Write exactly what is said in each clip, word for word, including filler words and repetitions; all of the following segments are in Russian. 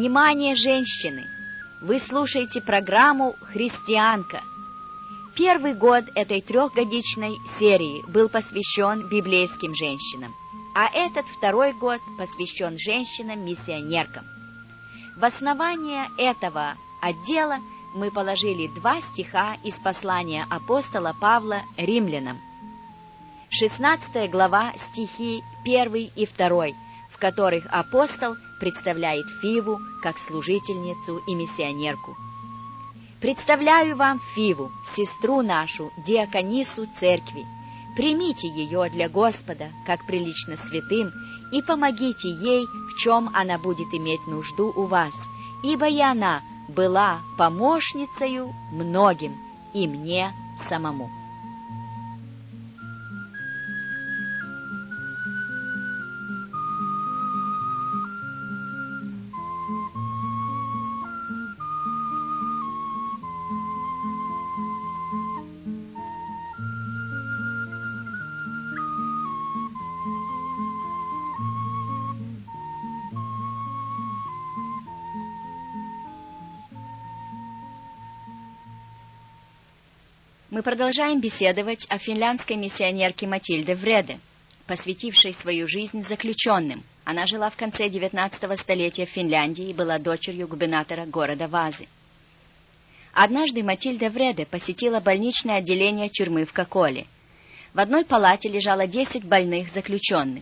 Внимание, женщины! Вы слушаете программу «Христианка». Первый год этой трехгодичной серии был посвящен библейским женщинам, а этот второй год посвящен женщинам-миссионеркам. В основание этого отдела мы положили два стиха из послания апостола Павла римлянам. шестнадцатая глава, стихи первый и второй, в которых апостол представляет Фиву как служительницу и миссионерку. «Представляю вам Фиву, сестру нашу, диаконису церкви. Примите ее для Господа, как прилично святым, и помогите ей, в чем она будет иметь нужду у вас, ибо и она была помощницею многим, и мне самому». Мы продолжаем беседовать о финляндской миссионерке Матильде Вреде, посвятившей свою жизнь заключенным. Она жила в конце девятнадцатого столетия в Финляндии и была дочерью губернатора города Вазы. Однажды Матильда Вреде посетила больничное отделение тюрьмы в Коколе. В одной палате лежало десять больных заключенных.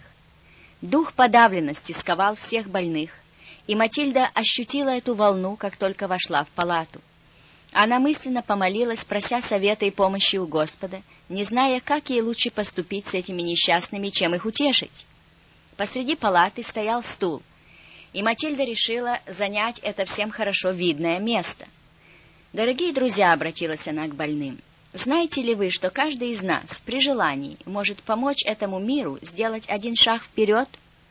Дух подавленности сковал всех больных, и Матильда ощутила эту волну, как только вошла в палату. Она мысленно помолилась, прося совета и помощи у Господа, не зная, как ей лучше поступить с этими несчастными, чем их утешить. Посреди палаты стоял стул, и Матильда решила занять это всем хорошо видное место. «Дорогие друзья», — обратилась она к больным, — «знаете ли вы, что каждый из нас при желании может помочь этому миру сделать один шаг вперед?»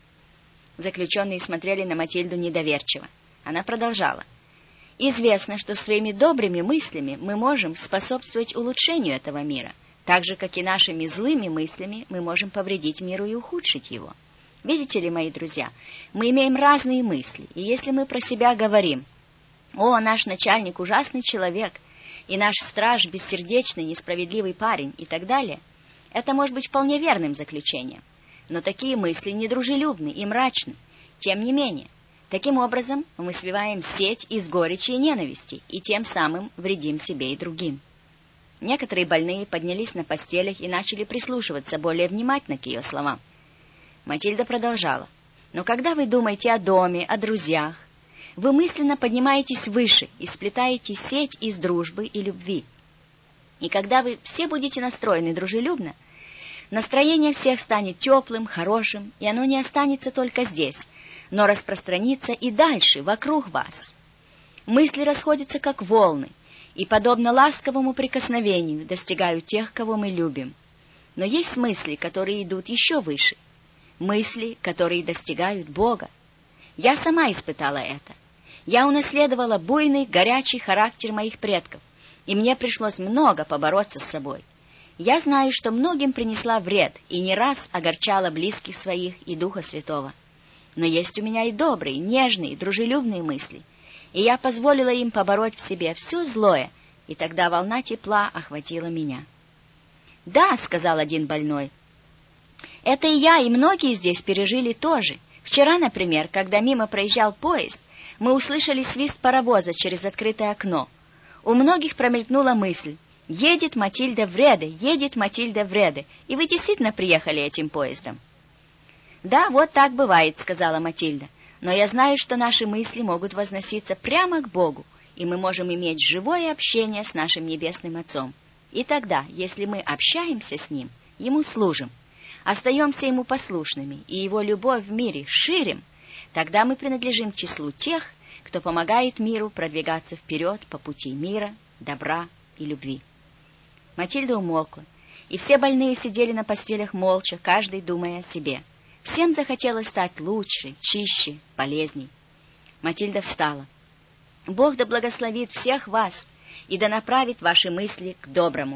Заключенные смотрели на Матильду недоверчиво. Она продолжала. «Известно, что своими добрыми мыслями мы можем способствовать улучшению этого мира, так же, как и нашими злыми мыслями мы можем повредить миру и ухудшить его. Видите ли, мои друзья, мы имеем разные мысли, и если мы про себя говорим: «О, наш начальник ужасный человек», и «наш страж бессердечный, несправедливый парень» и так далее, это может быть вполне верным заключением. Но такие мысли недружелюбны и мрачны. Тем не менее, таким образом мы свиваем сеть из горечи и ненависти, и тем самым вредим себе и другим. Некоторые больные поднялись на постелях и начали прислушиваться более внимательно к ее словам. Матильда продолжала. «Но когда вы думаете о доме, о друзьях, вы мысленно поднимаетесь выше и сплетаете сеть из дружбы и любви. И когда вы все будете настроены дружелюбно, настроение всех станет теплым, хорошим, и оно не останется только здесь, но распространится и дальше, вокруг вас. Мысли расходятся, как волны, и, подобно ласковому прикосновению, достигают тех, кого мы любим. Но есть мысли, которые идут еще выше, мысли, которые достигают Бога. Я сама испытала это. Я унаследовала буйный, горячий характер моих предков, и мне пришлось много побороться с собой. Я знаю, что многим принесла вред и не раз огорчала близких своих и Духа Святого. Но есть у меня и добрые, нежные, дружелюбные мысли, и я позволила им побороть в себе все злое, и тогда волна тепла охватила меня». «Да», — сказал один больной, — «это и я, и многие здесь пережили тоже. Вчера, например, когда мимо проезжал поезд, мы услышали свист паровоза через открытое окно. У многих промелькнула мысль: едет Матильда Вреде, едет Матильда Вреде, и вы действительно приехали этим поездом». «Да, вот так бывает», — сказала Матильда, «но я знаю, что наши мысли могут возноситься прямо к Богу, и мы можем иметь живое общение с нашим Небесным Отцом. И тогда, если мы общаемся с Ним, Ему служим, остаемся Ему послушными и Его любовь в мире ширим, тогда мы принадлежим к числу тех, кто помогает миру продвигаться вперед по пути мира, добра и любви». Матильда умолкла, и все больные сидели на постелях молча, каждый думая о себе. Всем захотелось стать лучше, чище, полезней. Матильда встала. «Бог да благословит всех вас и да направит ваши мысли к доброму».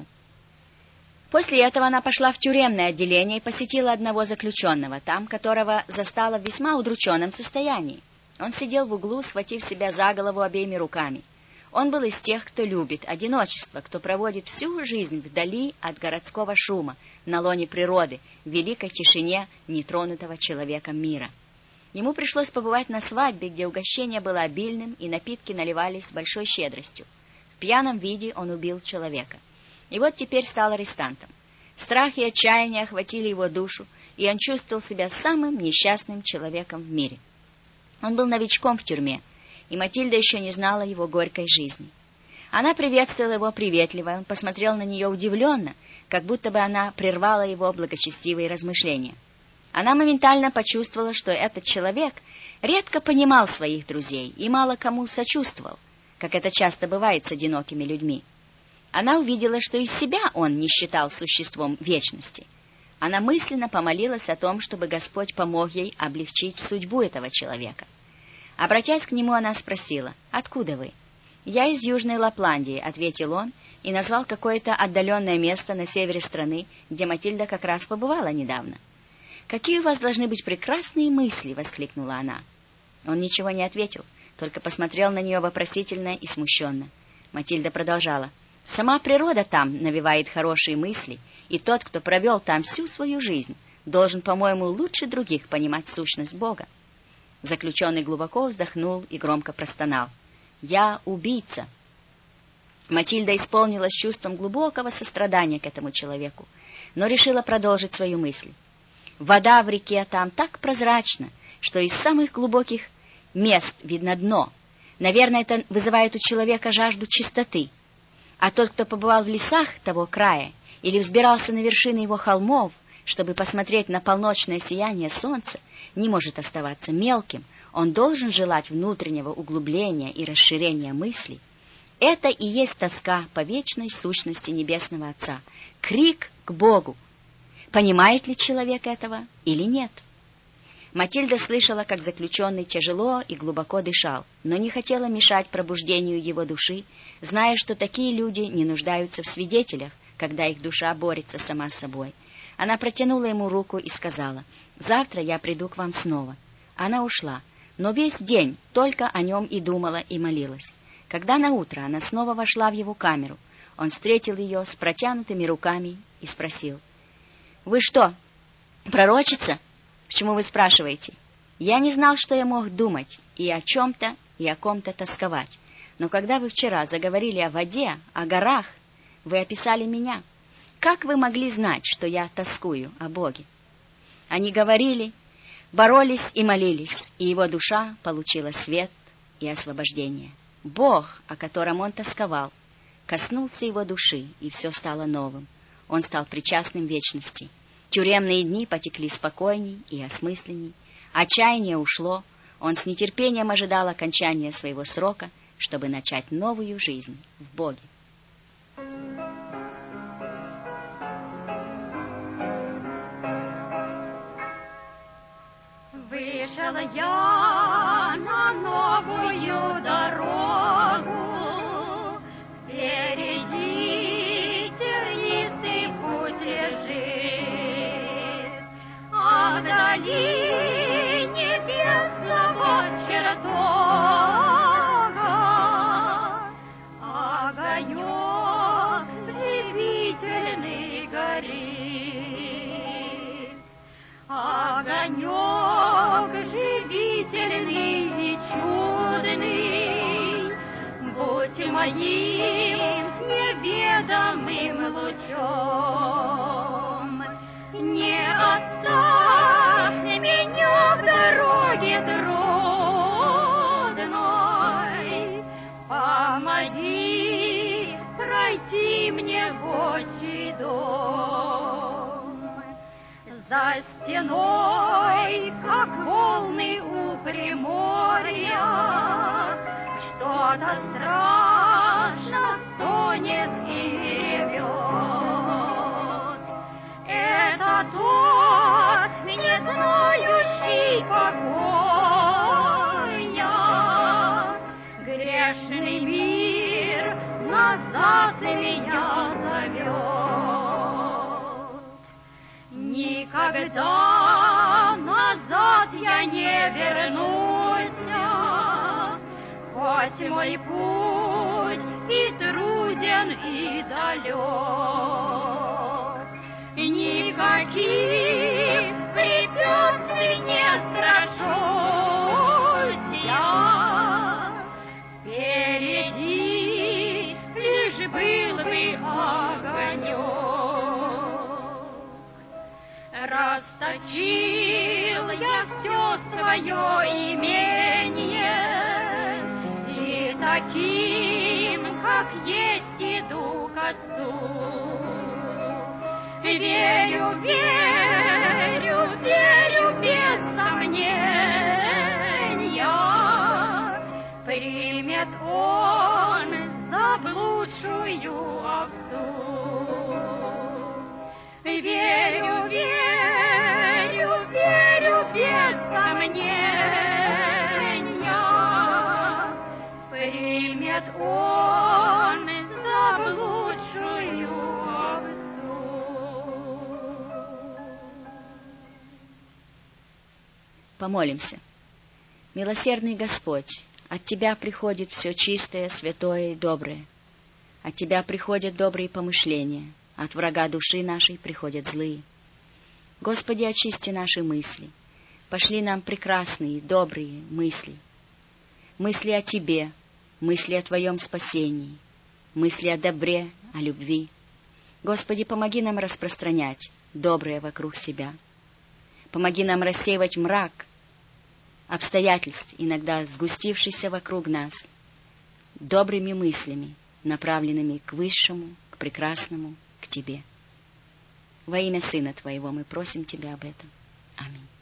После этого она пошла в тюремное отделение и посетила одного заключенного, там которого застала в весьма удрученном состоянии. Он сидел в углу, схватив себя за голову обеими руками. Он был из тех, кто любит одиночество, кто проводит всю жизнь вдали от городского шума, на лоне природы, в великой тишине нетронутого человеком мира. Ему пришлось побывать на свадьбе, где угощение было обильным и напитки наливались с большой щедростью. В пьяном виде он убил человека. И вот теперь стал арестантом. Страх и отчаяние охватили его душу, и он чувствовал себя самым несчастным человеком в мире. Он был новичком в тюрьме, и Матильда еще не знала его горькой жизни. Она приветствовала его приветливо, он посмотрел на нее удивленно, как будто бы она прервала его благочестивые размышления. Она моментально почувствовала, что этот человек редко понимал своих друзей и мало кому сочувствовал, как это часто бывает с одинокими людьми. Она увидела, что и себя он не считал существом вечности. Она мысленно помолилась о том, чтобы Господь помог ей облегчить судьбу этого человека. Обратясь к нему, она спросила: «Откуда вы?» «Я из Южной Лапландии», — ответил он и назвал какое-то отдаленное место на севере страны, где Матильда как раз побывала недавно. «Какие у вас должны быть прекрасные мысли!» — воскликнула она. Он ничего не ответил, только посмотрел на нее вопросительно и смущенно. Матильда продолжала: «Сама природа там навевает хорошие мысли, и тот, кто провел там всю свою жизнь, должен, по-моему, лучше других понимать сущность Бога». Заключенный глубоко вздохнул и громко простонал: «Я убийца». Матильда исполнилась чувством глубокого сострадания к этому человеку, но решила продолжить свою мысль. «Вода в реке там так прозрачна, что из самых глубоких мест видно дно. Наверное, это вызывает у человека жажду чистоты. А тот, кто побывал в лесах того края или взбирался на вершины его холмов, чтобы посмотреть на полночное сияние солнца, не может оставаться мелким, он должен желать внутреннего углубления и расширения мыслей. Это и есть тоска по вечной сущности Небесного Отца, крик к Богу. Понимает ли человек этого или нет?» Матильда слышала, как заключенный тяжело и глубоко дышал, но не хотела мешать пробуждению его души, зная, что такие люди не нуждаются в свидетелях, когда их душа борется сама с собой. Она протянула ему руку и сказала: «Завтра я приду к вам снова». Она ушла, но весь день только о нем и думала, и молилась. Когда наутро она снова вошла в его камеру, он встретил ее с протянутыми руками и спросил: «Вы что, пророчица? Почему вы спрашиваете? Я не знал, что я мог думать и о чем-то, и о ком-то тосковать. Но когда вы вчера заговорили о воде, о горах, вы описали меня. Как вы могли знать, что я тоскую о Боге?» Они говорили, боролись и молились, и его душа получила свет и освобождение. Бог, о котором он тосковал, коснулся его души, и все стало новым. Он стал причастным вечности. Тюремные дни потекли спокойней и осмысленней. Отчаяние ушло. Он с нетерпением ожидал окончания своего срока, чтобы начать новую жизнь в Боге. Вышел я на новую дорогу, впереди тернистый путь лежит, а вдали небесного чертога огонек живительный горит, огонек живительный и чудный, будь моим неведомым лучом, не оставь меня в дороге трудной, помоги пройти мне в отчий дом. За стеной, как волны у приморья, что-то страшно стонет и ревет. Это тот, не знающий покоя, грешный мир назад меня зовет. Никогда назад я не вернусь, хоть мой путь и труден, и далек, никаких препятствий не страшусь я. Впереди лишь был бы огонек. Расточил я все свое имение, и таким, как есть, иду к Отцу. Верю, верю, верю без сомнения, примет Он заблудшую овцу. Верю, верю, верю без сомнения, примет Он заблудшую овцу. Помолимся. Милосердный Господь, от Тебя приходит все чистое, святое и доброе. От Тебя приходят добрые помышления, от врага души нашей приходят злые. Господи, очисти наши мысли, пошли нам прекрасные, добрые мысли. Мысли о Тебе, мысли о Твоем спасении, мысли о добре, о любви. Господи, помоги нам распространять доброе вокруг себя. Помоги нам рассеивать мрак обстоятельств, иногда сгустившийся вокруг нас, добрыми мыслями, направленными к высшему, к прекрасному, к Тебе. Во имя Сына Твоего мы просим Тебя об этом. Аминь.